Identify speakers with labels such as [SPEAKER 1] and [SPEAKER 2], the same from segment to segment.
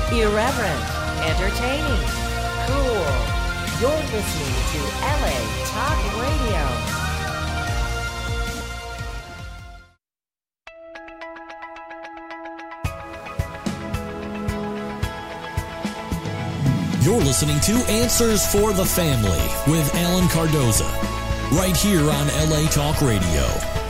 [SPEAKER 1] Irreverent, entertaining, cool. You're listening to LA Talk Radio.
[SPEAKER 2] You're listening to Answers for the Family with Alan Cardoza, right here on LA Talk Radio.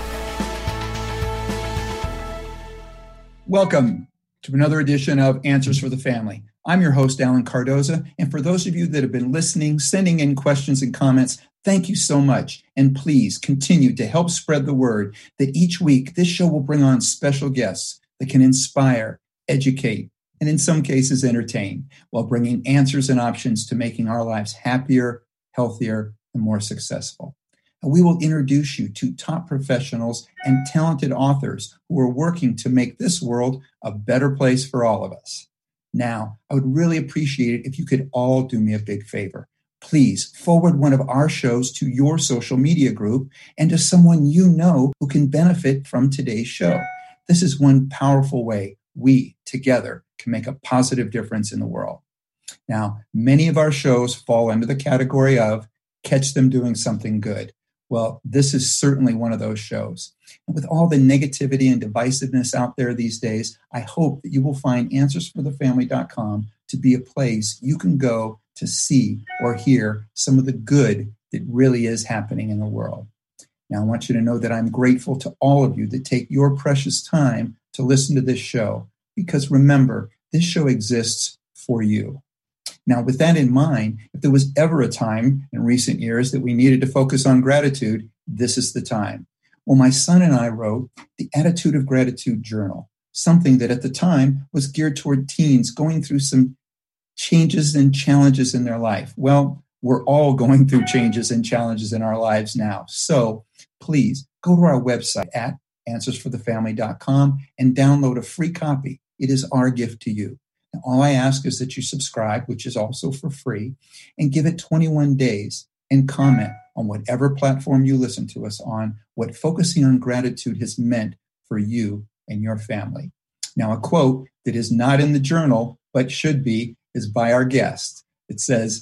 [SPEAKER 3] Welcome to another edition of Answers for the Family. I'm your host, Alan Cardoza, and for those of you that have been listening, sending in questions and comments, thank you so much. And please continue to help spread the word that each week this show will bring on special guests that can inspire, educate, and in some cases entertain, while bringing answers and options to making our lives happier, healthier, and more successful. And we will introduce you to top professionals and talented authors who are working to make this world a better place for all of us. Now, I would really appreciate it if you could all do me a big favor. Please forward one of our shows to your social media group and to someone you know who can benefit from today's show. This is one powerful way we together can make a positive difference in the world. Now, many of our shows fall under the category of catch them doing something good. Well, this is certainly one of those shows. And with all the negativity and divisiveness out there these days, I hope that you will find AnswersForTheFamily.com to be a place you can go to see or hear some of the good that really is happening in the world. Now, I want you to know that I'm grateful to all of you that take your precious time to listen to this show, because remember, this show exists for you. Now, with that in mind, if there was ever a time in recent years that we needed to focus on gratitude, this is the time. Well, my son and I wrote the Attitude of Gratitude Journal, something that at the time was geared toward teens going through some changes and challenges in their life. Well, we're all going through changes and challenges in our lives now. So please go to our website at AnswersForTheFamily.com and download a free copy. It is our gift to you. And all I ask is that you subscribe, which is also for free, and give it 21 days and comment on whatever platform you listen to us on what focusing on gratitude has meant for you and your family. Now, a quote that is not in the journal, but should be, is by our guest. It says,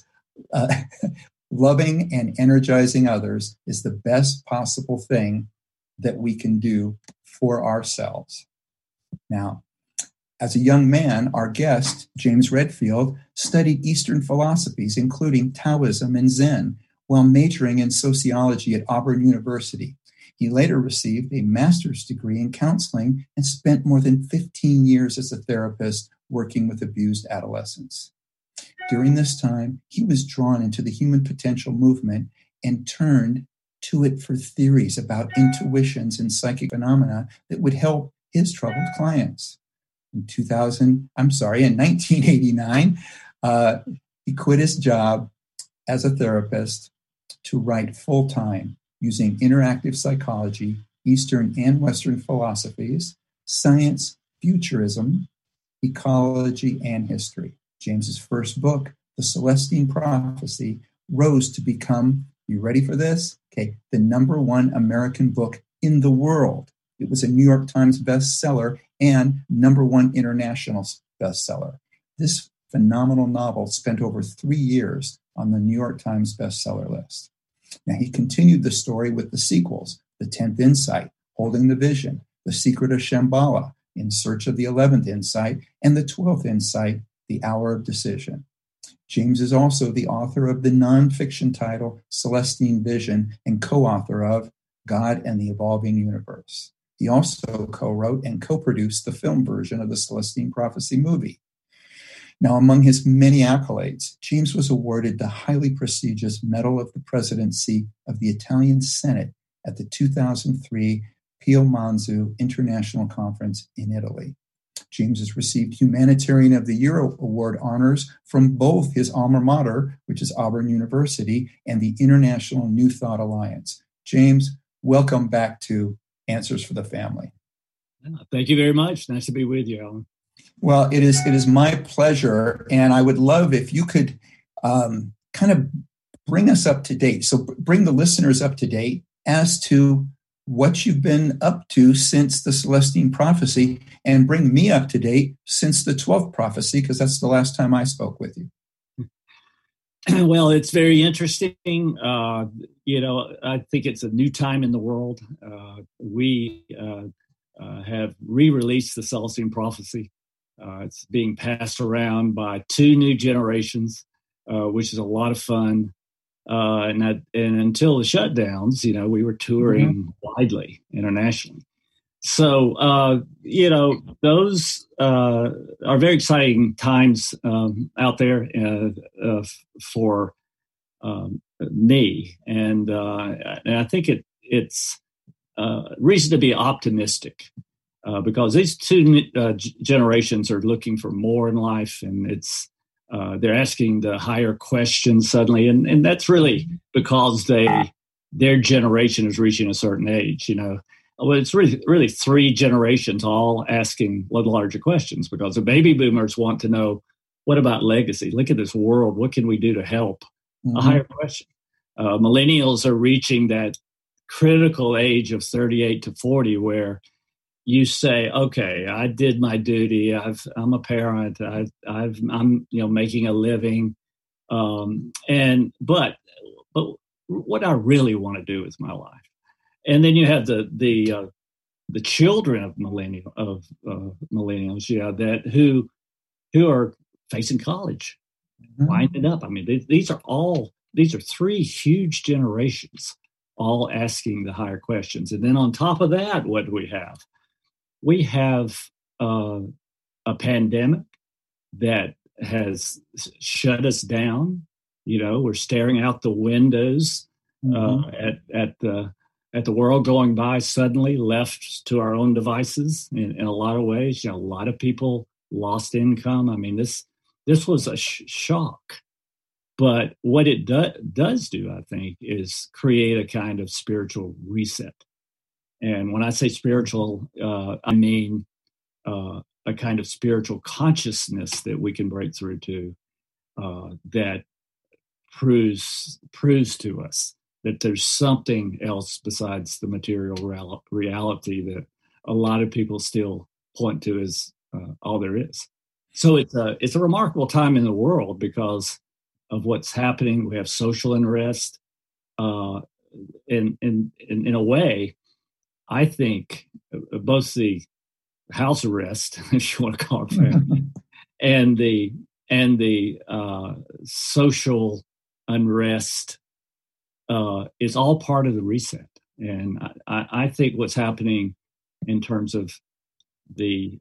[SPEAKER 3] loving and energizing others is the best possible thing that we can do for ourselves. Now, as a young man, our guest, James Redfield, studied Eastern philosophies, including Taoism and Zen, while majoring in sociology at Auburn University. He later received a master's degree in counseling and spent more than 15 years as a therapist working with abused adolescents. During this time, he was drawn into the human potential movement and turned to it for theories about intuitions and psychic phenomena that would help his troubled clients. In 1989, he quit his job as a therapist to write full-time using interactive psychology, Eastern and Western philosophies, science, futurism, ecology, and history. James's first book, The Celestine Prophecy, rose to become, you ready for this? Okay, the #1 American book in the world. It was a New York Times bestseller and #1 international bestseller. This phenomenal novel spent over 3 years on the New York Times bestseller list. Now, he continued the story with the sequels, The 10th Insight, Holding the Vision, The Secret of Shambhala, In Search of the 11th Insight, and The 12th Insight, The Hour of Decision. James is also the author of the nonfiction title Celestine Vision and co-author of God and the Evolving Universe. He also co-wrote and co-produced the film version of the Celestine Prophecy movie. Now, among his many accolades, James was awarded the highly prestigious Medal of the Presidency of the Italian Senate at the 2003 Pio Manzu International Conference in Italy. James has received Humanitarian of the Year Award honors from both his alma mater, which is Auburn University, and the International New Thought Alliance. James, welcome back to Answers for the Family.
[SPEAKER 4] Thank you very much. Nice to be with you, Alan.
[SPEAKER 3] Well, it is my pleasure, and I would love if you could kind of bring us up to date. So bring the listeners up to date as to what you've been up to since the Celestine prophecy and bring me up to date since the 12th prophecy, because that's the last time I spoke with you.
[SPEAKER 4] Well, it's very interesting. I think it's a new time in the world. We have re-released the Celestine prophecy. It's being passed around by 2 new generations, which is a lot of fun. And until the shutdowns, we were touring widely internationally. So, those are very exciting times out there for me. And I think it's reason to be optimistic because these 2 generations are looking for more in life, and they're asking the higher questions suddenly, and that's really because their generation is reaching a certain age. Well, it's really 3 generations all asking larger questions, because the baby boomers want to know, what about legacy? Look at this world. What can we do to help? A higher question. Millennials are reaching that critical age of 38 to 40 where you say, okay, I did my duty. I'm a parent. I'm making a living. But what I really want to do with my life. And then you have the children of millennials, who are facing college, winding up. I mean, these are 3 huge generations, all asking the higher questions. And then on top of that, what do we have? We have a pandemic that has shut us down. We're staring out the windows at the world going by, suddenly left to our own devices in a lot of ways. A lot of people lost income. I mean, this was a shock. But what it does do, I think, is create a kind of spiritual reset. And when I say spiritual, I mean a kind of spiritual consciousness that we can break through to that proves to us that there's something else besides the material reality that a lot of people still point to as all there is. So it's a remarkable time in the world because of what's happening. We have social unrest. In a way, I think both the house arrest, if you want to call it that, and the social unrest is all part of the reset. And I think what's happening in terms of the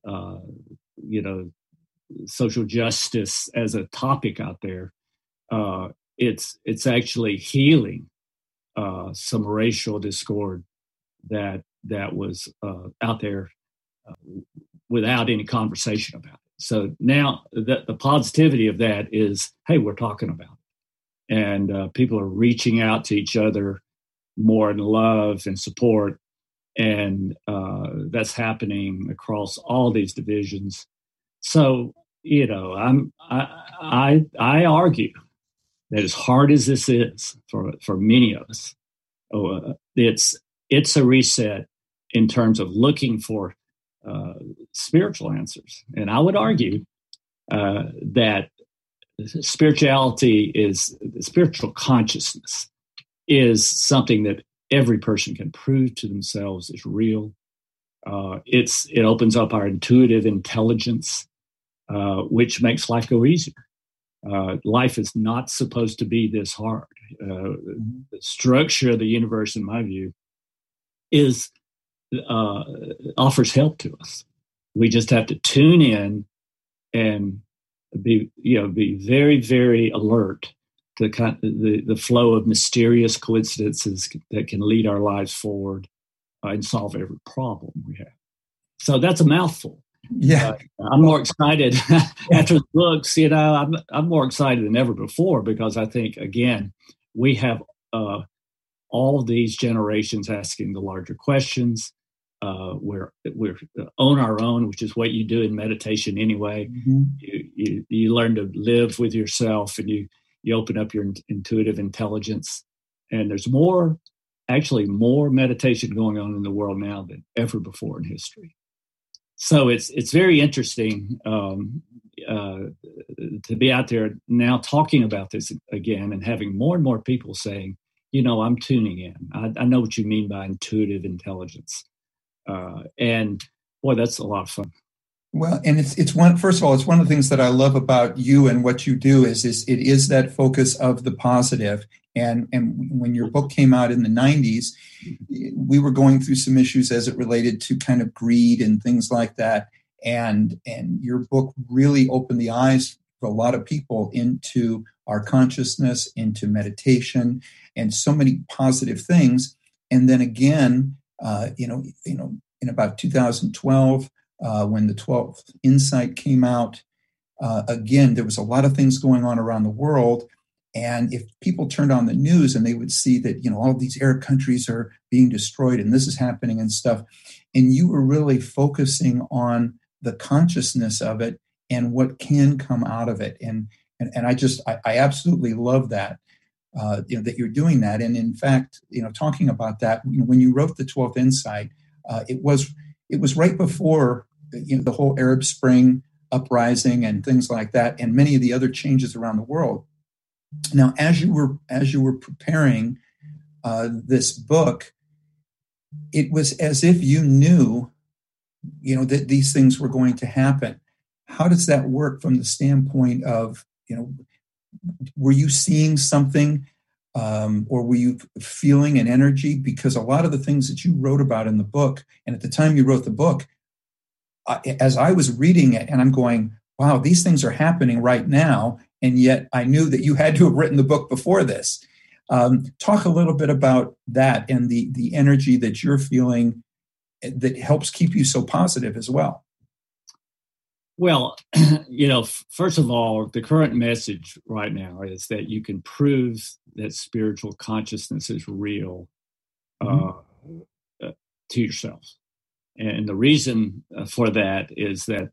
[SPEAKER 4] social justice as a topic out there, it's actually healing some racial discord that was out there without any conversation about it. So now the positivity of that is, hey, we're talking about it. And people are reaching out to each other more in love and support. And that's happening across all these divisions. So, I argue that as hard as this is for many of us, it's a reset in terms of looking for spiritual answers. And I would argue that spiritual consciousness is something that every person can prove to themselves is real. It opens up our intuitive intelligence, which makes life go easier. Life is not supposed to be this hard. The structure of the universe, in my view, offers help to us. We just have to tune in and be very, very alert to the flow of mysterious coincidences that can lead our lives forward and solve every problem we have. So that's a mouthful.
[SPEAKER 3] Yeah,
[SPEAKER 4] I'm more excited after the books. I'm more excited than ever before because I think, again, we have all these generations asking the larger questions. We're on our own, which is what you do in meditation anyway. Mm-hmm. You learn to live with yourself, and you open up your intuitive intelligence. And there's more actually more meditation going on in the world now than ever before in history. So it's very interesting to be out there now talking about this again and having more and more people saying, I'm tuning in. I know what you mean by intuitive intelligence. And boy, that's a lot of fun.
[SPEAKER 3] Well, and it's one, first of all, it's one of the things that I love about you and what you do is it is that focus of the positive. And when your book came out in the 90s, we were going through some issues as it related to kind of greed and things like that. And your book really opened the eyes for a lot of people into our consciousness, into meditation, and so many positive things. And then again, in about 2012, when the 12th Insight came out, again, there was a lot of things going on around the world. And if people turned on the news and they would see that, all of these Arab countries are being destroyed and this is happening and stuff, and you were really focusing on the consciousness of it and what can come out of it. And I absolutely love that, that you're doing that. And in fact, talking about that, when you wrote the 12th Insight, it was right before the whole Arab Spring uprising and things like that, and many of the other changes around the world. Now, as you were preparing this book, it was as if you knew, that these things were going to happen. How does that work from the standpoint of, were you seeing something, or were you feeling an energy? Because a lot of the things that you wrote about in the book, and at the time you wrote the book, as I was reading it, and I'm going, wow, these things are happening right now. And yet I knew that you had to have written the book before this. Talk a little bit about that and the energy that you're feeling that helps keep you so positive as well.
[SPEAKER 4] Well, first of all, the current message right now is that you can prove that spiritual consciousness is real to yourself. And the reason for that is that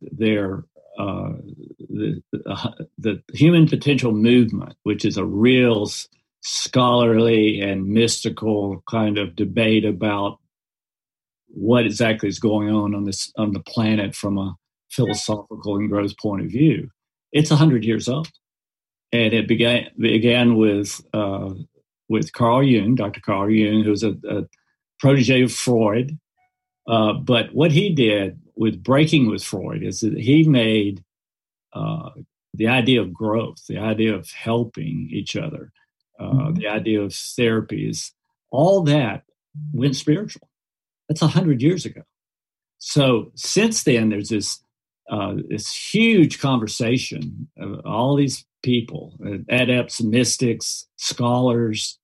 [SPEAKER 4] the Human Potential Movement, which is a real scholarly and mystical kind of debate about what exactly is going on the planet from a philosophical and growth point of view, it's 100 years old, and it began with Carl Jung, Dr. Carl Jung, who was a protege of Freud. But what he did with breaking with Freud is that he made the idea of growth, the idea of helping each other, the idea of therapies, all that went spiritual. That's 100 years ago. So since then, there's this huge conversation of all these people, adepts, mystics, scholars,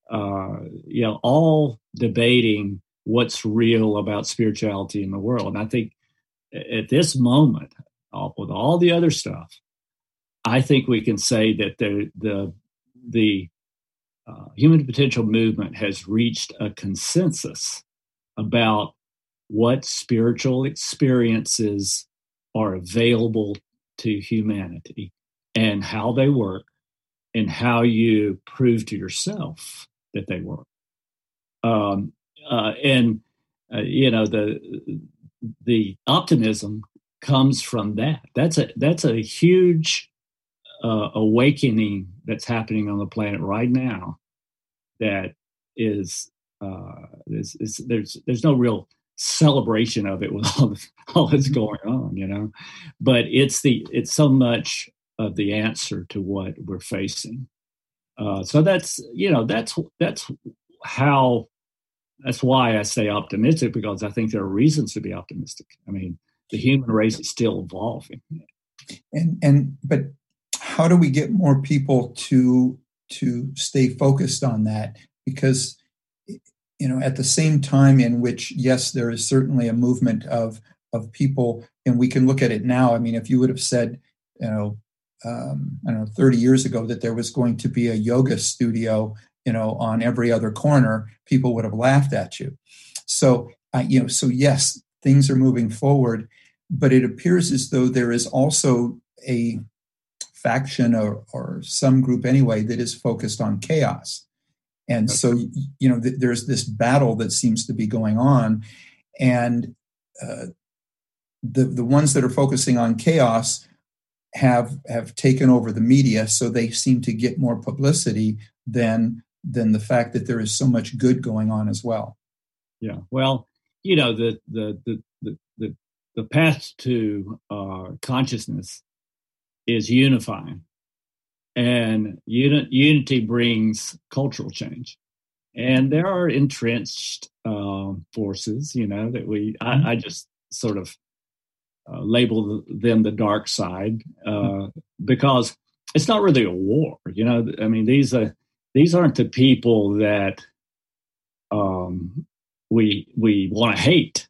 [SPEAKER 4] all debating what's real about spirituality in the world. And I think at this moment, with all the other stuff, I think we can say that the Human Potential Movement has reached a consensus about what spiritual experiences are available to humanity and how they work and how you prove to yourself that they work. The optimism comes from that. That's a huge awakening that's happening on the planet right now. That is there's no real celebration of it with all that's going on, but it's so much of the answer to what we're facing. So that's why I stay optimistic, because I think there are reasons to be optimistic. I mean, the human race is still evolving.
[SPEAKER 3] But how do we get more people to stay focused on that? Because, at the same time in which, yes, there is certainly a movement of people, and we can look at it now. I mean, if you would have said, 30 years ago that there was going to be a yoga studio, on every other corner, people would have laughed at you. So, so yes, things are moving forward, but it appears as though there is also a faction or some group anyway that is focused on chaos. And so, there's this battle that seems to be going on. And the ones that are focusing on chaos have taken over the media, so they seem to get more publicity than the fact that there is so much good going on as well.
[SPEAKER 4] Yeah. Well, the path to consciousness is unifying, and unity brings cultural change. And there are entrenched forces, that I just sort of label them the dark side because it's not really a war. I mean, these aren't the people that we want to hate.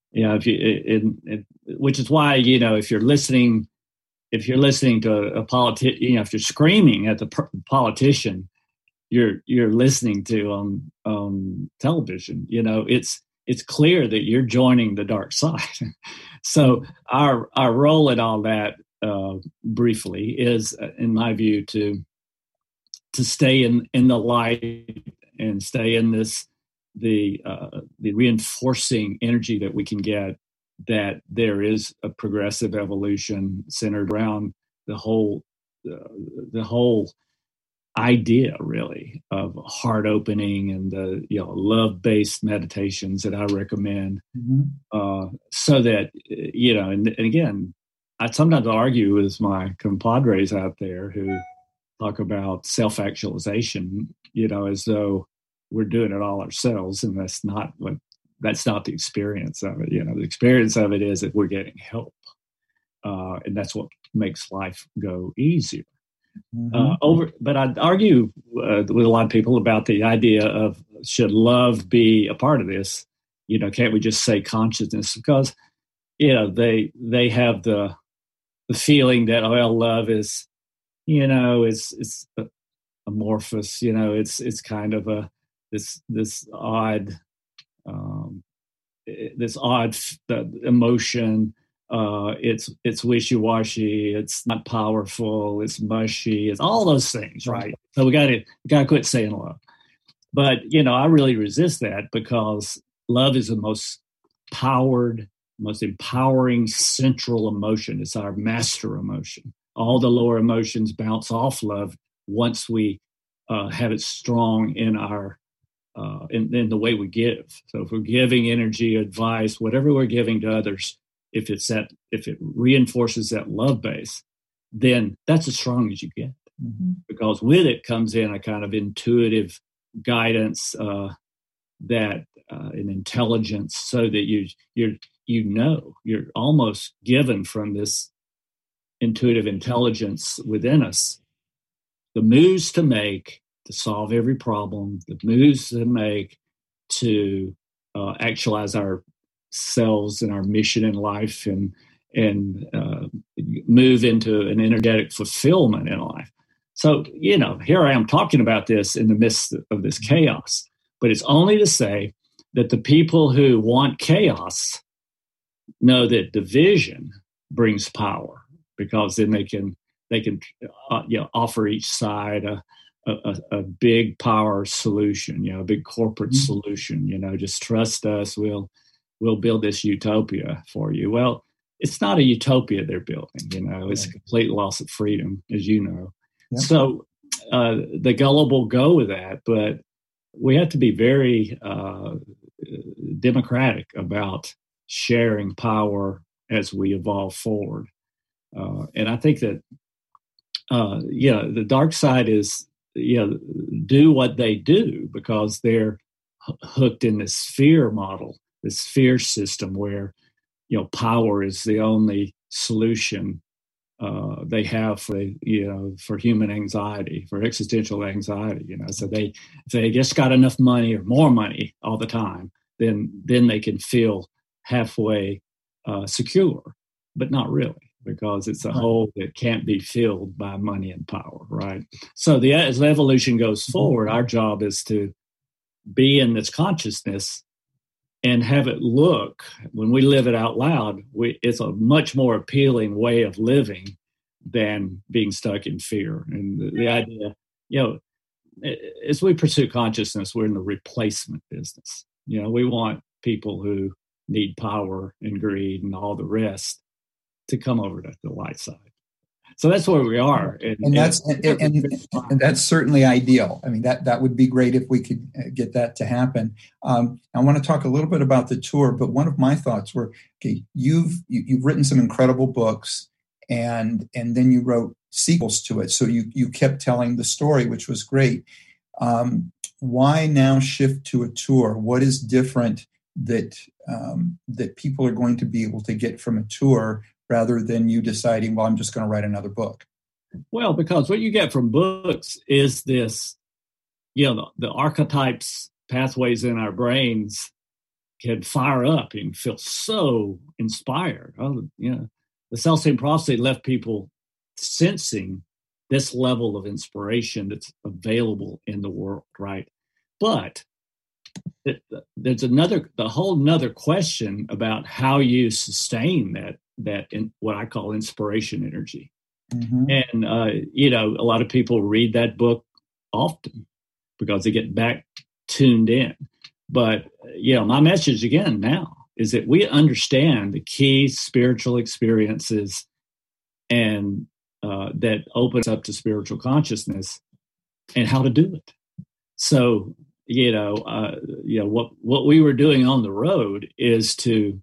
[SPEAKER 4] Which is why if you're listening to a politician, if you're screaming at the politician, you're listening to on television. It's clear that you're joining the dark side. So our role in all that, briefly, is, in my view, to stay in the light and stay in the reinforcing energy that we can get, that there is a progressive evolution centered around the whole idea, really, of heart opening and the love-based meditations that I recommend, so that and again, I sometimes argue with my compadres out there who talk about self-actualization, as though we're doing it all ourselves, and that's not the experience of it. The experience of it is that we're getting help, and that's what makes life go easier. But I'd argue with a lot of people about the idea of, should love be a part of this? Can't we just say consciousness? Because they have the feeling that love is it's amorphous. It's kind of this odd emotion. It's wishy-washy. It's not powerful. It's mushy. It's all those things, right? So we gotta quit saying love. But I really resist that, because love is the most powered, most empowering central emotion. It's our master emotion. All the lower emotions bounce off love once we have it strong in our in the way we give. So if we're giving energy, advice, whatever we're giving to others, if it reinforces that love base, then that's as strong as you get. Because with it comes in a kind of intuitive guidance, that an intelligence, so that you're almost given from this intuitive intelligence within us the moves to make to solve every problem, the moves to make to actualize ourselves and our mission in life, and move into an energetic fulfillment in life. So, here I am talking about this in the midst of this chaos, but it's only to say that the people who want chaos know that division brings power, because then they can offer each side a big power solution, a big corporate solution. Just trust us, we'll build this utopia for you. Well, it's not a utopia they're building. It's a complete loss of freedom, as you know. Yeah. So the gullible go with that, but we have to be very democratic about sharing power as we evolve forward. And I think that, the dark side is, do what they do because they're hooked in this fear model, this fear system where, power is the only solution they have for human anxiety, for existential anxiety. So if they just got enough money or more money all the time, then they can feel halfway secure, but not really, because it's a hole that can't be filled by money and power, right? So as the evolution goes forward, our job is to be in this consciousness and have it look, when we live it out loud, it's a much more appealing way of living than being stuck in fear. And the idea, as we pursue consciousness, we're in the replacement business. We want people who need power and greed and all the rest to come over to the light side. So that's where we are,
[SPEAKER 3] and that's certainly ideal. I mean, that would be great if we could get that to happen. I want to talk a little bit about the tour, but one of my thoughts were, okay, you've written some incredible books, and then you wrote sequels to it. So you kept telling the story, which was great. Why now shift to a tour? What is different that people are going to be able to get from a tour, rather than you deciding, well, I'm just going to write another book?
[SPEAKER 4] Well, because what you get from books is this, the archetypes, pathways in our brains can fire up and feel so inspired. The Celestine Prophecy left people sensing this level of inspiration that's available in the world, right? But there's the whole nother question about how you sustain that in what I call inspiration energy. Mm-hmm. And, a lot of people read that book often because they get back tuned in. But, my message again now is that we understand the key spiritual experiences and that opens up to spiritual consciousness and how to do it. So, what we were doing on the road is to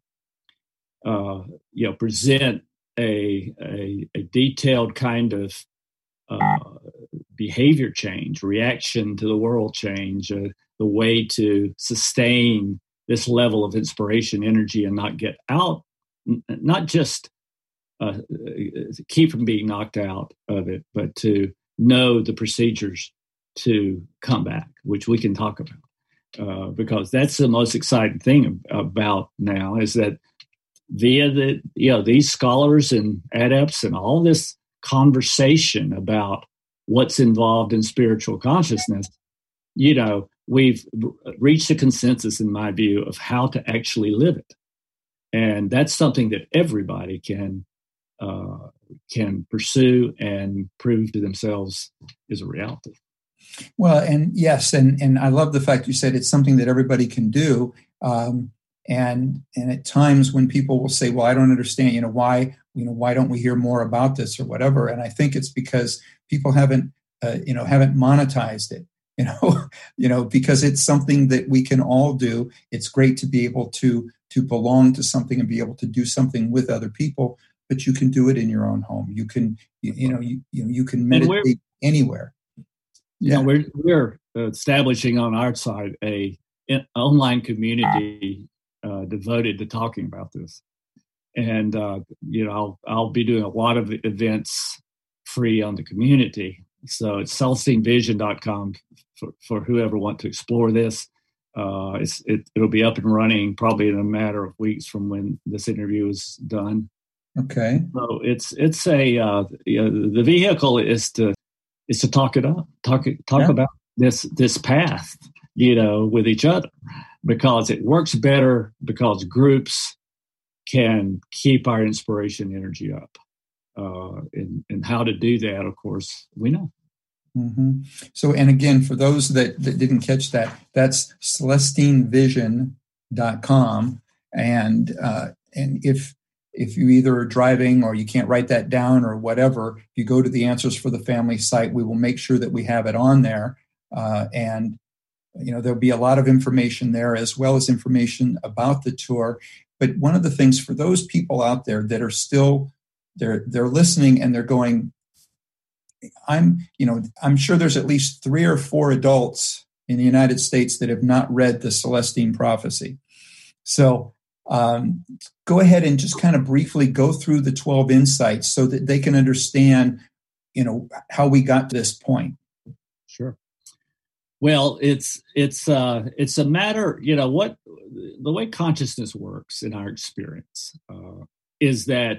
[SPEAKER 4] present a detailed kind of behavior change, reaction to the world change, the way to sustain this level of inspiration energy and not get out, not just keep from being knocked out of it, but to know the procedures to come back, which we can talk about, because that's the most exciting thing about now is that via these scholars and adepts and all this conversation about what's involved in spiritual consciousness, we've reached a consensus, in my view, of how to actually live it. And that's something that everybody can pursue and prove to themselves is a reality.
[SPEAKER 3] Well, and yes, and I love the fact you said it's something that everybody can do. And at times when people will say, well, I don't understand, why don't we hear more about this or whatever? And I think it's because people haven't monetized it, because it's something that we can all do. It's great to be able to belong to something and be able to do something with other people, but you can do it in your own home. You can, you can meditate anywhere.
[SPEAKER 4] Yeah, we're establishing on our side an online community devoted to talking about this, and I'll be doing a lot of events free on the community. So it's CelestineVision.com for whoever want to explore this. It'll be up and running probably in a matter of weeks from when this interview is done.
[SPEAKER 3] Okay.
[SPEAKER 4] So it's the vehicle is to talk it up, talk about this path, with each other, because it works better because groups can keep our inspiration energy up. And how to do that, of course, we know.
[SPEAKER 3] Mm-hmm. So, and again, for those that didn't catch that, that's CelestineVision.com. And if you either are driving or you can't write that down or whatever, if you go to the Answers for the Family site, we will make sure that we have it on there. And there'll be a lot of information there, as well as information about the tour. But one of the things for those people out there that are still, they're listening and they're going, I'm sure there's at least 3 or 4 adults in the United States that have not read the Celestine Prophecy. So go ahead and just kind of briefly go through the 12 insights so that they can understand, how we got to this point.
[SPEAKER 4] Sure. Well, it's a matter, the way consciousness works in our experience is that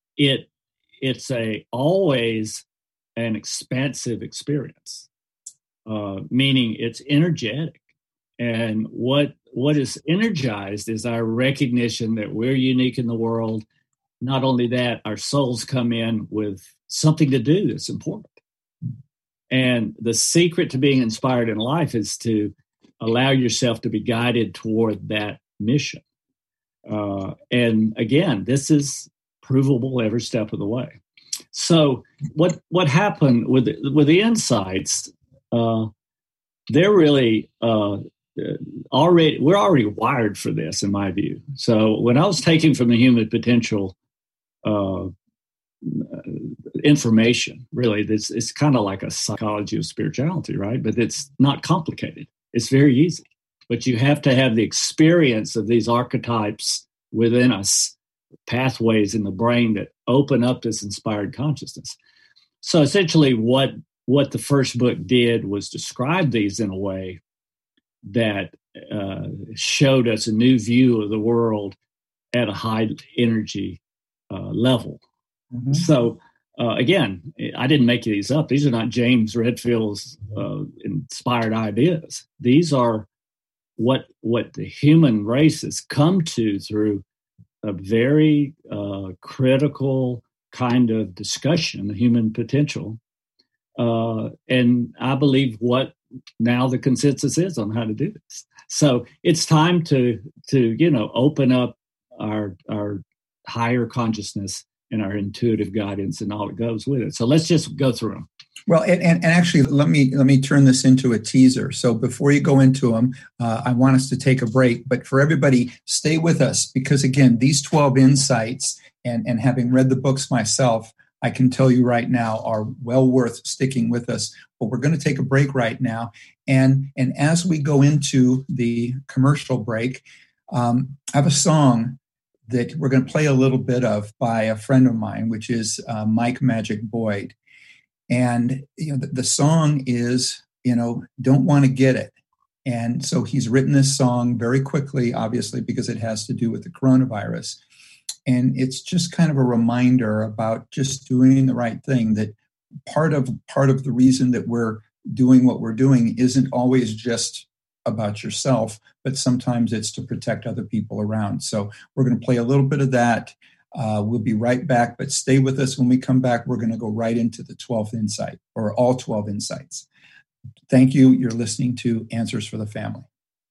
[SPEAKER 4] it's always an expansive experience, meaning it's energetic. And what is energized is our recognition that we're unique in the world. Not only that, our souls come in with something to do that's important. And the secret to being inspired in life is to allow yourself to be guided toward that mission. And again, this is provable every step of the way. So what happened with the insights? They're really we're already wired for this, in my view. So when I was taking from the human potential information, really, it's kind of like a psychology of spirituality, right? But it's not complicated. It's very easy. But you have to have the experience of these archetypes within us, pathways in the brain that open up this inspired consciousness. So essentially what the first book did was describe these in a way that showed us a new view of the world at a high energy level. Mm-hmm. So again, I didn't make these up. These are not James Redfield's inspired ideas. These are what the human race has come to through a very critical kind of discussion of human potential. And I believe what now the consensus is on how to do this. So it's time to open up our higher consciousness and our intuitive guidance and all that goes with it. So let's just go through them.
[SPEAKER 3] Well, and actually, let me turn this into a teaser. So before you go into them, I want us to take a break. But for everybody, stay with us because, again, these 12 insights and having read the books myself, I can tell you right now are well worth sticking with us. But we're going to take a break right now. And as we go into the commercial break, I have a song that we're going to play a little bit of by a friend of mine, which is Mike Magic Boyd. And the song is, don't want to get it. And so he's written this song very quickly, obviously, because it has to do with the coronavirus. And it's just kind of a reminder about just doing the right thing, that part of the reason that we're doing what we're doing isn't always just about yourself, but sometimes it's to protect other people around. So we're going to play a little bit of that. We'll be right back, but stay with us. When we come back, we're going to go right into the 12th insight, or all 12 insights. Thank you. You're listening to Answers for the Family.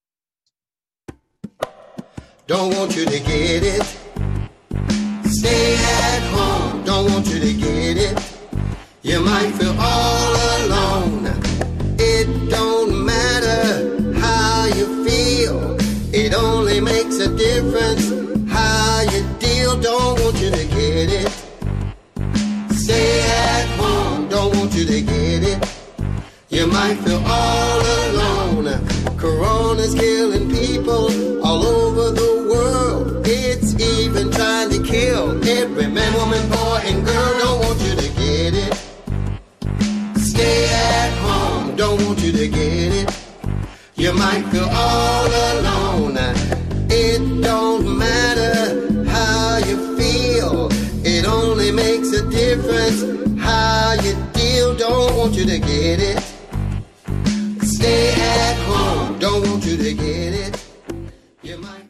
[SPEAKER 5] Don't want you to get it. Stay at home. Don't want you to get it. You might feel all alone. It don't matter how you feel. It only makes a difference how you deal. Don't want you to get it. Stay at home. Don't want you to get it. You might feel all alone. Corona's killing people all over the world. It's even trying to kill every man, woman, boy, and girl. Don't want you to get it. Stay at home. Don't want you to get it. You might feel all alone. It don't matter how you feel. It only makes a difference how you deal. Don't want you to get it. Stay at home. Don't want you to get it. You might.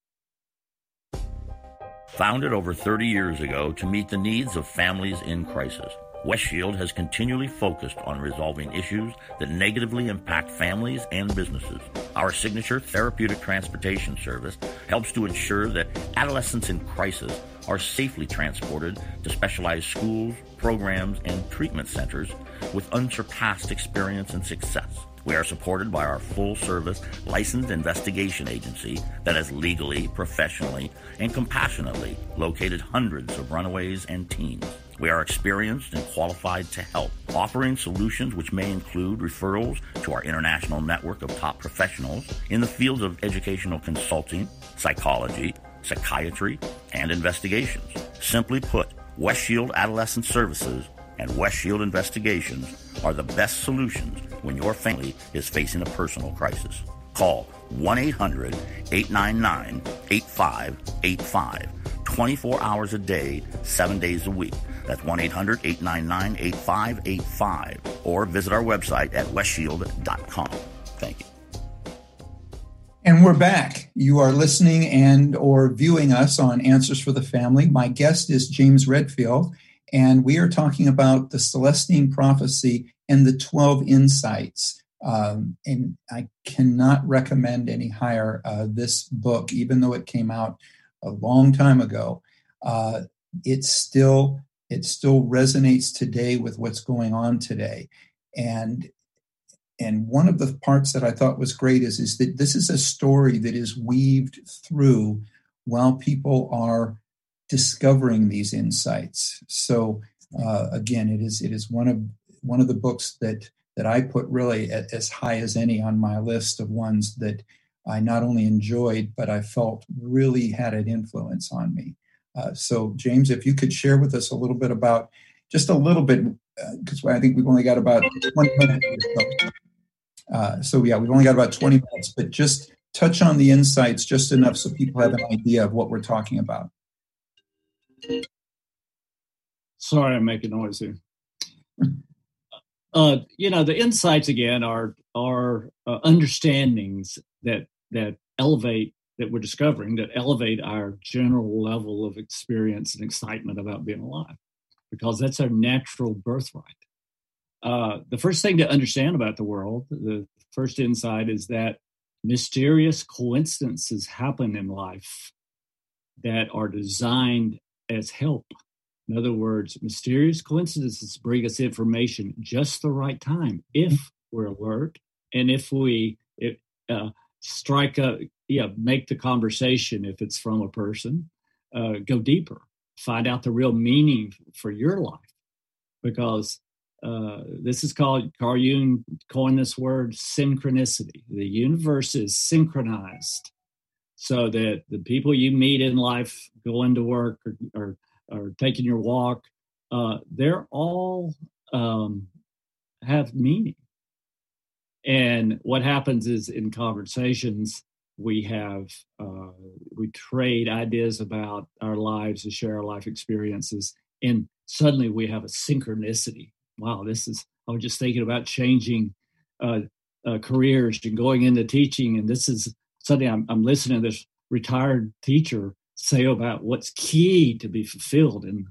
[SPEAKER 6] Founded over 30 years ago to meet the needs of families in crisis, West Shield has continually focused on resolving issues that negatively impact families and businesses. Our signature therapeutic transportation service helps to ensure that adolescents in crisis are safely transported to specialized schools, programs, and treatment centers with unsurpassed experience and success. We are supported by our full-service licensed investigation agency that has legally, professionally, and compassionately located hundreds of runaways and teens. We are experienced and qualified to help, offering solutions which may include referrals to our international network of top professionals in the fields of educational consulting, psychology, psychiatry, and investigations. Simply put, West Shield Adolescent Services and West Shield Investigations are the best solutions when your family is facing a personal crisis. Call 1-800-899-8585, 24 hours a day, 7 days a week. That's 1-800-899-8585, or visit our website at westshield.com. Thank you.
[SPEAKER 3] And we're back. You are listening and or viewing us on Answers for the Family. My guest is James Redfield, and we are talking about the Celestine Prophecy and the 12 Insights. And I cannot recommend any higher this book, even though it came out a long time ago. It still resonates today with what's going on today. And one of the parts that I thought was great is that this is a story that is weaved through while people are discovering these insights. So again, it is one of the books that I put really as high as any on my list of ones that I not only enjoyed, but I felt really had an influence on me. So James, if you could share with us a little bit about, just a little bit, because I think we've only got about 20 minutes or so. We've only got about 20 minutes, but just touch on the insights just enough so people have an idea of what we're talking about.
[SPEAKER 4] Sorry, I'm making noise here. The insights again are understandings that elevate, that we're discovering, that elevate our general level of experience and excitement about being alive, because that's our natural birthright. The first thing to understand about the world, the first insight, is that mysterious coincidences happen in life that are designed as help. In other words, mysterious coincidences bring us information just the right time if we're alert, and if we make the conversation, if it's from a person, go deeper, find out the real meaning for your life. Because this is called, Carl Jung coined this word, synchronicity. The universe is synchronized so that the people you meet in life, going to work or taking your walk, they're all have meaning. And what happens is, in conversations, we trade ideas about our lives and share our life experiences, and suddenly we have a synchronicity. Wow, I was just thinking about changing careers and going into teaching, and this is suddenly I'm listening to this retired teacher say about what's key to be fulfilled in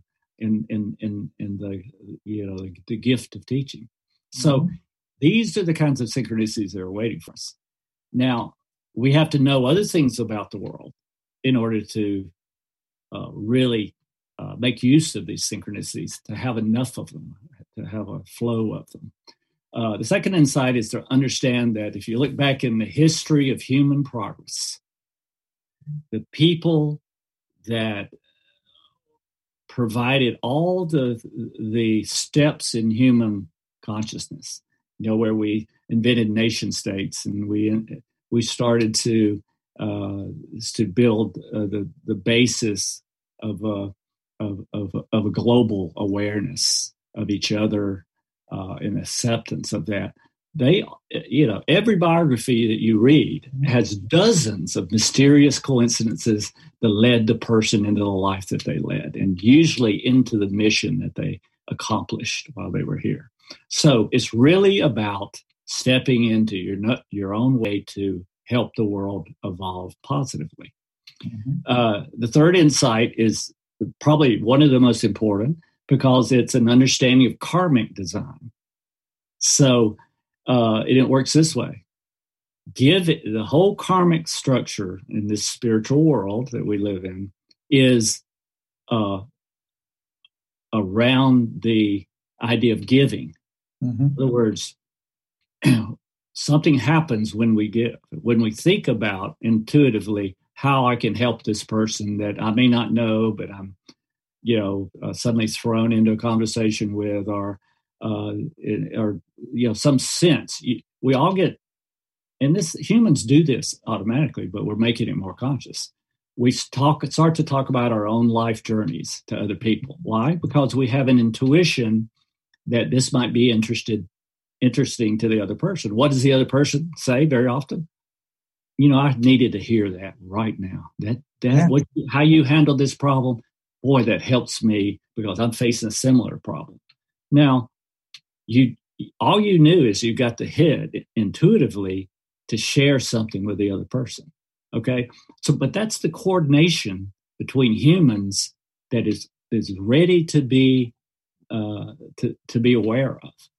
[SPEAKER 4] the gift of teaching. So these are the kinds of synchronicities that are waiting for us. Now, we have to know other things about the world in order to really make use of these synchronicities, to have enough of them, to have a flow of them. The second insight is to understand that if you look back in the history of human progress, the people that provided all the steps in human consciousness, where we invented nation states and we started to build the basis of a global awareness of each other and acceptance of that. Every biography that you read has dozens of mysterious coincidences that led the person into the life that they led, and usually into the mission that they accomplished while they were here. So it's really about stepping into your own way to help the world evolve positively. The third insight is probably one of the most important, because it's an understanding of karmic design. So it works this way. The whole karmic structure in this spiritual world that we live in is around the idea of giving. In other words, something happens when we give, when we think about intuitively how I can help this person that I may not know, but I'm, suddenly thrown into a conversation with, or some sense. We all get, and humans do this automatically, but we're making it more conscious. We start to talk about our own life journeys to other people. Why? Because we have an intuition that this might be interesting to the other person. What does the other person say very often? I needed to hear that right now. How you handle this problem, boy, that helps me because I'm facing a similar problem. Now, all you knew is you got the head intuitively to share something with the other person. Okay, but that's the coordination between humans that is ready to be aware of.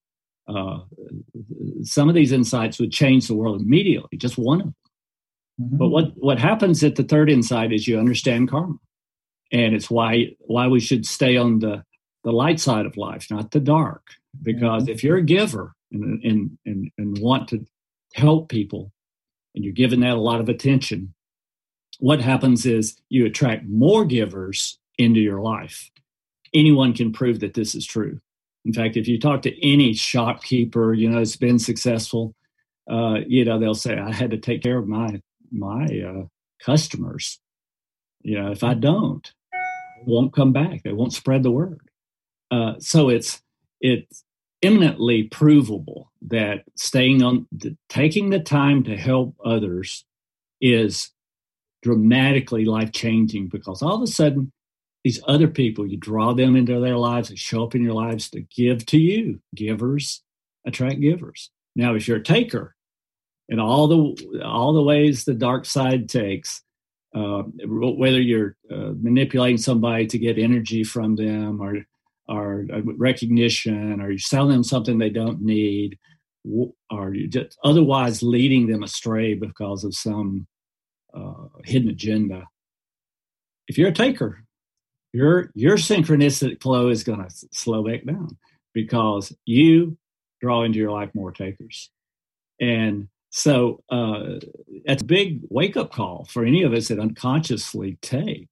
[SPEAKER 4] some of these insights would change the world immediately, just one of them. Mm-hmm. But what happens at the third insight is you understand karma. And it's why we should stay on the light side of life, not the dark. Because mm-hmm. if you're a giver and want to help people, and you're giving that a lot of attention, what happens is you attract more givers into your life. Anyone can prove that this is true. In fact, if you talk to any shopkeeper, that's been successful, they'll say, I had to take care of my customers. If I don't, they won't come back. They won't spread the word. So it's eminently provable that taking the time to help others is dramatically life-changing, because all of a sudden, these other people, you draw them into their lives, they show up in your lives to give to you. Givers attract givers. Now, if you're a taker, in all the ways the dark side takes, whether you're manipulating somebody to get energy from them, or recognition, or you sell them something they don't need, or you just otherwise leading them astray because of some hidden agenda. If you're a taker, your synchronistic flow is going to slow back down, because you draw into your life more takers. And so that's a big wake-up call for any of us that unconsciously take,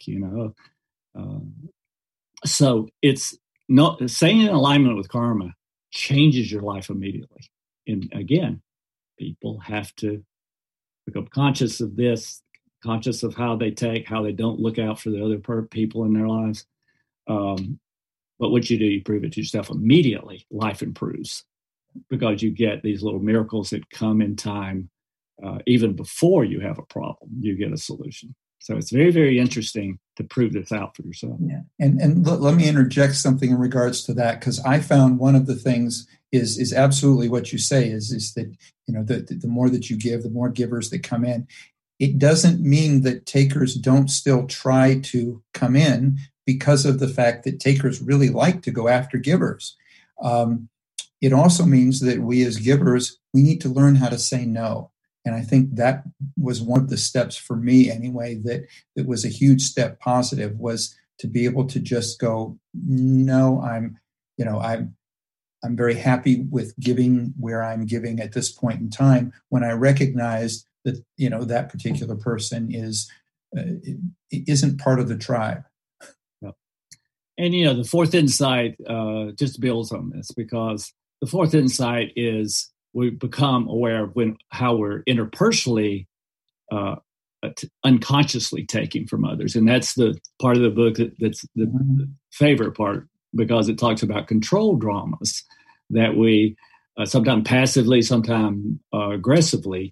[SPEAKER 4] So it's not staying in alignment with karma changes your life immediately. And again, people have to become conscious of this, conscious of how they take, how they don't look out for the other people in their lives. But what you do, you prove it to yourself immediately. Life improves, because you get these little miracles that come in time. Even before you have a problem, you get a solution. So it's very, very interesting to prove this out for yourself.
[SPEAKER 3] Yeah. And let me interject something in regards to that, because I found one of the things is absolutely what you say is that, the more that you give, the more givers that come in. It doesn't mean that takers don't still try to come in, because of the fact that takers really like to go after givers. It also means that we as givers, we need to learn how to say no. And I think that was one of the steps for me anyway, that was a huge step positive, was to be able to just go, no, I'm very happy with giving where I'm giving at this point in time, when I recognized that, that particular person isn't part of the tribe.
[SPEAKER 4] And, the fourth insight, just builds on this, because the fourth insight is we become aware of how we're interpersonally unconsciously taking from others. And that's the part of the book that's the favorite part, because it talks about control dramas that we sometimes passively, sometimes aggressively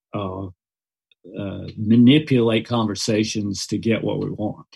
[SPEAKER 4] manipulate conversations to get what we want.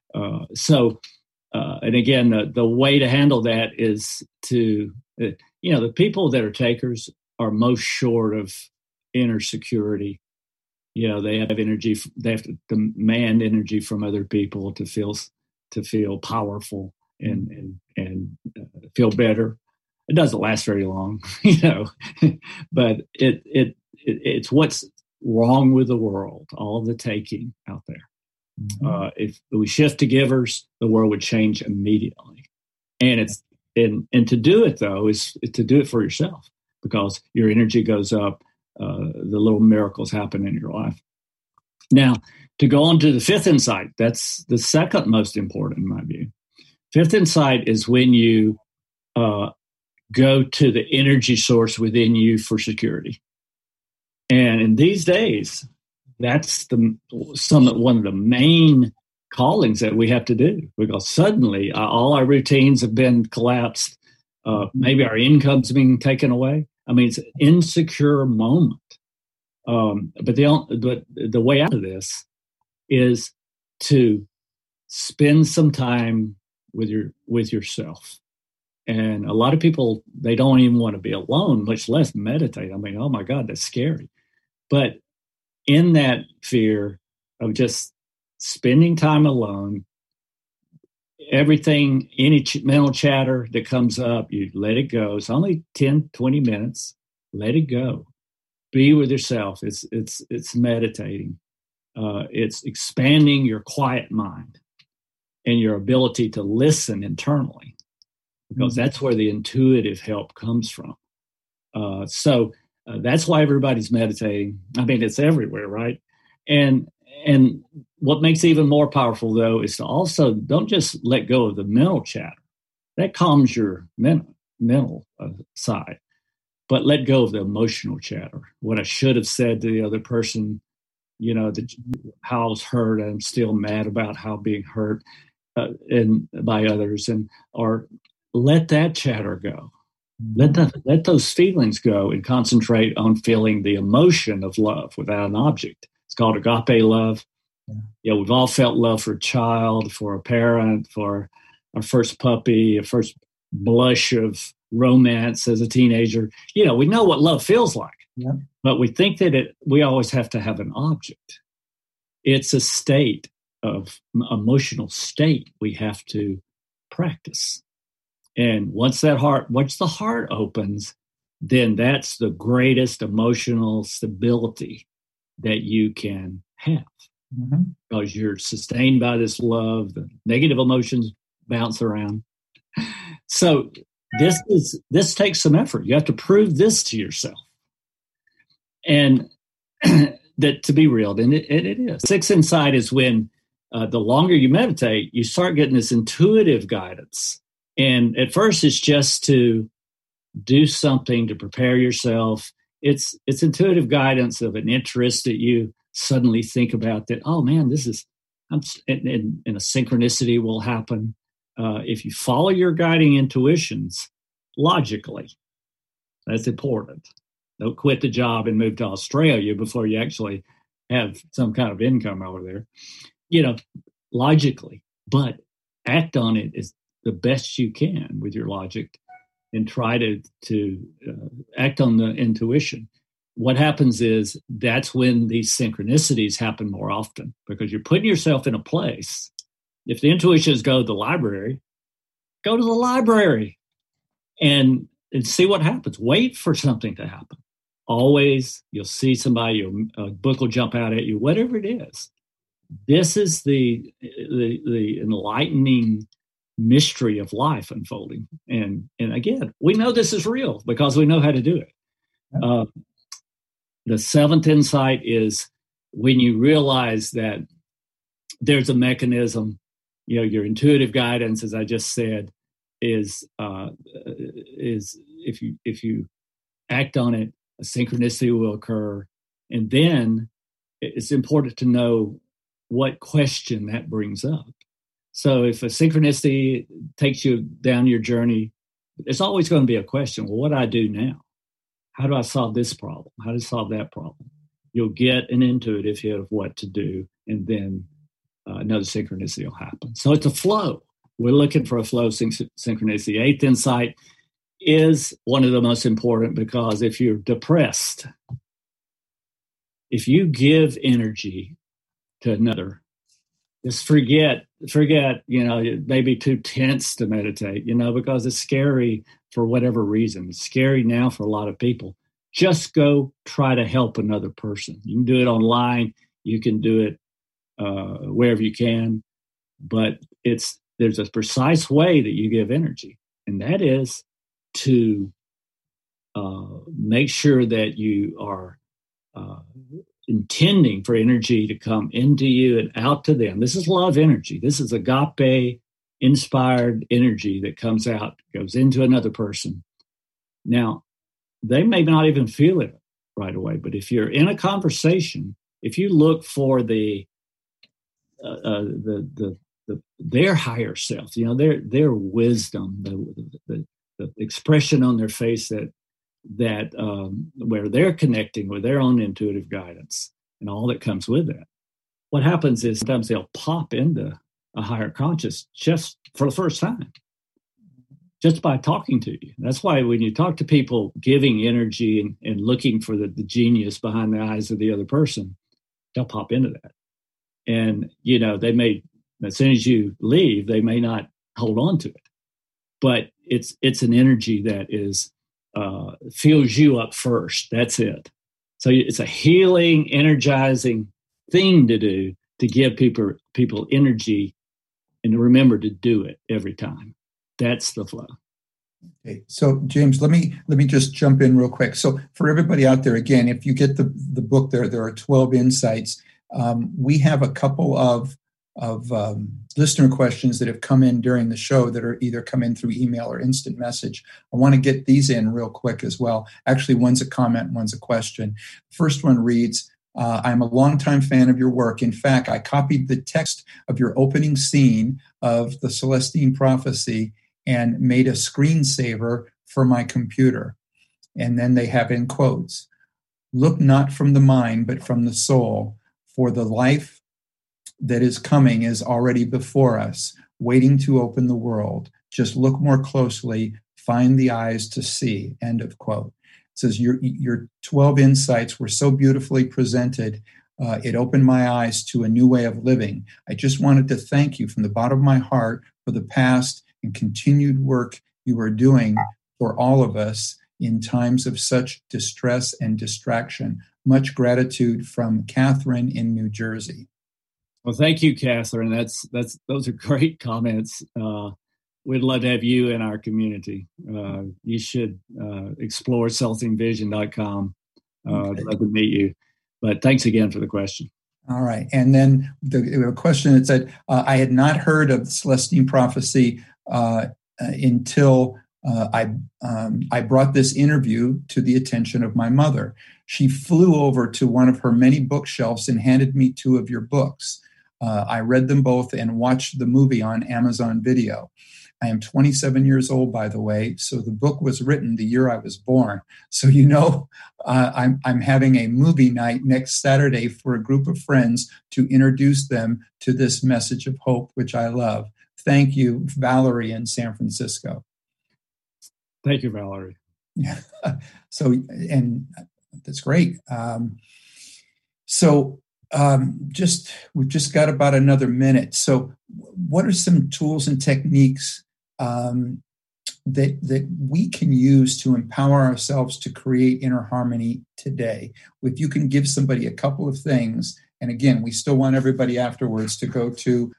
[SPEAKER 4] And again, the way to handle that is to, the people that are takers are most short of inner security. They have energy. They have to demand energy from other people to feel powerful and feel better. It doesn't last very long, but it's what's wrong with the world, all of the taking out there. Mm-hmm. If we shift to givers, the world would change immediately. And to do it, though, is to do it for yourself, because your energy goes up. The little miracles happen in your life. Now, to go on to the fifth insight, that's the second most important in my view. Fifth insight is when you go to the energy source within you for security. And in these days, that's one of the main callings that we have to do, because suddenly all our routines have been collapsed. Maybe our income's being taken away. I mean, it's an insecure moment. But the way out of this is to spend some time with yourself. And a lot of people, they don't even want to be alone, much less meditate. I mean, oh my God, that's scary. But in that fear of just spending time alone, everything, any mental chatter that comes up, you let it go. It's only 10, 20 minutes. Let it go. Be with yourself. It's meditating. It's expanding your quiet mind and your ability to listen internally, because that's where the intuitive help comes from. So that's why everybody's meditating. I mean, it's everywhere, right? And what makes it even more powerful, though, is to also don't just let go of the mental chatter. That calms your mental side. But let go of the emotional chatter. What I should have said to the other person, how I was hurt, I'm still mad about how being hurt and by others, or let that chatter go. Let those feelings go and concentrate on feeling the emotion of love without an object. It's called agape love. Yeah, we've all felt love for a child, for a parent, for our first puppy, a first blush of romance as a teenager. We know what love feels like, but we think that we always have to have an object. It's a state of emotional state we have to practice. And once the heart opens, then that's the greatest emotional stability that you can have, because you're sustained by this love. The negative emotions bounce around. So this takes some effort. You have to prove this to yourself, and that to be real, and it is. Sixth insight is when the longer you meditate, you start getting this intuitive guidance. And at first, it's just to do something to prepare yourself. It's intuitive guidance of an interest that you suddenly think about that, oh man, and a synchronicity will happen. If you follow your guiding intuitions logically, that's important. Don't quit the job and move to Australia before you actually have some kind of income over there, logically, but act on it as the best you can with your logic and try to act on the intuition. What happens is that's when these synchronicities happen more often, because you're putting yourself in a place. If the intuition is go to the library and see what happens. Wait for something to happen. Always, you'll see somebody, a book will jump out at you, whatever it is. This is the enlightening mystery of life unfolding. And again, we know this is real because we know how to do it. The seventh insight is when you realize that there's a mechanism, your intuitive guidance, as I just said, is if you act on it, a synchronicity will occur. And then it's important to know what question that brings up. So if a synchronicity takes you down your journey, there's always going to be a question. Well, what do I do now? How do I solve this problem? How do I solve that problem? You'll get an intuitive hit of what to do, and then another synchronicity will happen. So it's a flow. We're looking for a flow synchronicity. Eighth insight is one of the most important, because if you're depressed, if you give energy to another, just forget, it may be too tense to meditate, because it's scary for whatever reason. It's scary now for a lot of people. Just go try to help another person. You can do it online. You can do it wherever you can. But there's a precise way that you give energy, and that is to make sure that you are intending for energy to come into you and out to them. This is love energy. This is agape inspired energy that comes out, goes into another person. Now, they may not even feel it right away, but if you're in a conversation, if you look for their higher self, their wisdom, the expression on their face that where they're connecting with their own intuitive guidance and all that comes with that. What happens is sometimes they'll pop into a higher conscious just for the first time, just by talking to you. That's why when you talk to people giving energy and looking for the genius behind the eyes of the other person, they'll pop into that. And, they may, as soon as you leave, they may not hold on to it. But it's an energy that is fills you up first. That's it. So it's a healing, energizing thing to do to give people energy and to remember to do it every time. That's the flow.
[SPEAKER 3] Okay. So James, let me just jump in real quick. So for everybody out there, again, if you get the book there are 12 insights. We have a couple of listener questions that have come in during the show that are either come in through email or instant message. I want to get these in real quick as well. Actually, one's a comment, one's a question. First one reads, I'm a longtime fan of your work. In fact, I copied the text of your opening scene of the Celestine Prophecy and made a screensaver for my computer. And then they have in quotes, look not from the mind, but from the soul, for the life that is coming is already before us, waiting to open the world. Just look more closely, find the eyes to see, end of quote. It says, your 12 insights were so beautifully presented. It opened my eyes to a new way of living. I just wanted to thank you from the bottom of my heart for the past and continued work you are doing for all of us in times of such distress and distraction. Much gratitude from Catherine in New Jersey.
[SPEAKER 4] Well, thank you, Catherine. Those are great comments. We'd love to have you in our community. You should explore CelestineVision.com. I'd love to meet you. But thanks again for the question.
[SPEAKER 3] All right. And then the question that said, I had not heard of the Celestine Prophecy until I brought this interview to the attention of my mother. She flew over to one of her many bookshelves and handed me 2 of your books. I read them both and watched the movie on Amazon Video. I am 27 years old, by the way, so the book was written the year I was born. So I'm having a movie night next Saturday for a group of friends to introduce them to this message of hope, which I love. Thank you, Valerie in San Francisco.
[SPEAKER 4] Thank you, Valerie.
[SPEAKER 3] Yeah. And that's great. We've just got about another minute. So what are some tools and techniques that we can use to empower ourselves to create inner harmony today? If you can give somebody a couple of things, and again, we still want everybody afterwards to go to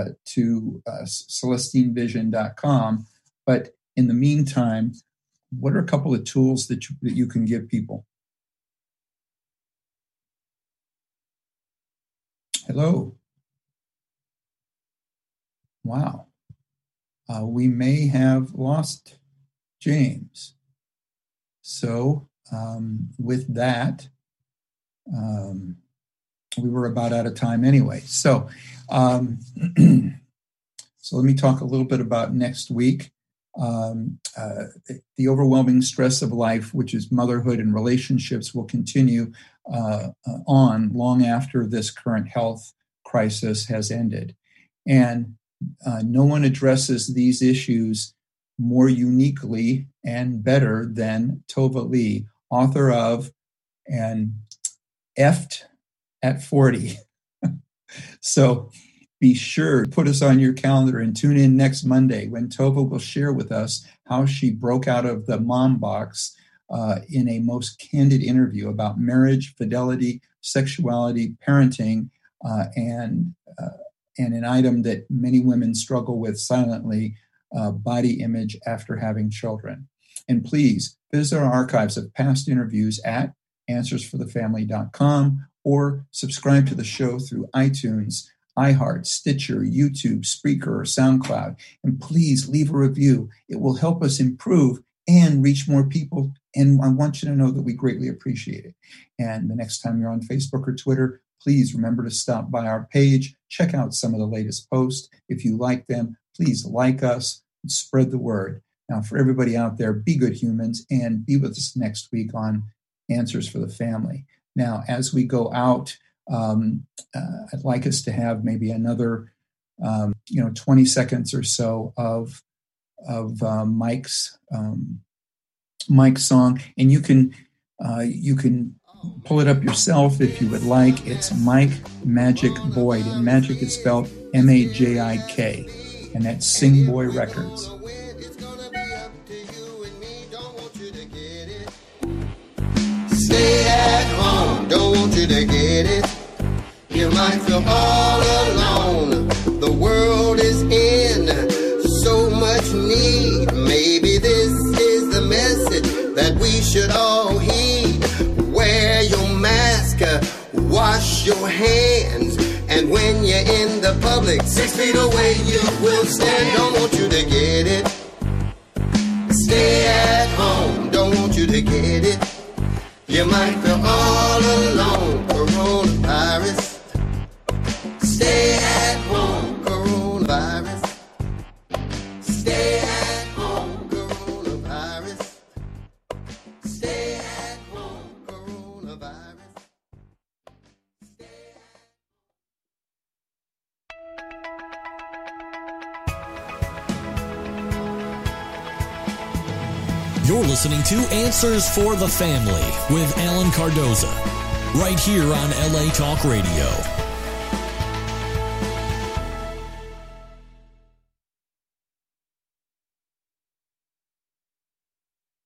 [SPEAKER 3] CelestineVision.com, but in the meantime, what are a couple of tools that you can give people? Hello. Wow. We may have lost James. So with that, we were about out of time anyway. So let me talk a little bit about next week. The overwhelming stress of life, which is motherhood and relationships, will continue on long after this current health crisis has ended. And no one addresses these issues more uniquely and better than Tova Lee, author of And Effed at 40. So be sure to put us on your calendar and tune in next Monday when Tova will share with us how she broke out of the mom box in a most candid interview about marriage, fidelity, sexuality, parenting, and an item that many women struggle with silently, body image after having children. And please visit our archives of past interviews at AnswersForTheFamily.com or subscribe to the show through iTunes, iHeart, Stitcher, YouTube, Spreaker, or SoundCloud. And please leave a review. It will help us improve and reach more people. And I want you to know that we greatly appreciate it. And the next time you're on Facebook or Twitter, please remember to stop by our page, check out some of the latest posts. If you like them, please like us and spread the word. Now, for everybody out there, be good humans and be with us next week on Answers for the Family. Now, as we go out, I'd like us to have maybe another, 20 seconds or so of Mike's song, and you can pull it up yourself if you would like. It's Mike Magic Boyd, and Magic is spelled Majik. and that's Sing Boy Records.
[SPEAKER 5] Stay at home, don't want you to get it. You might feel all alone. The world is in so much need. Maybe this is the message that we should all heed. Wear your mask, wash your hands, and when you're in the public, 6 feet away you will stand. Don't want you to get it. Stay at home, don't want you to get it. You might feel all alone. Coronavirus. Stay at home, coronavirus. Stay at home, coronavirus. Stay at home, coronavirus.
[SPEAKER 2] You're listening to Answers for the Family with Alan Cardoza, right here on LA Talk Radio.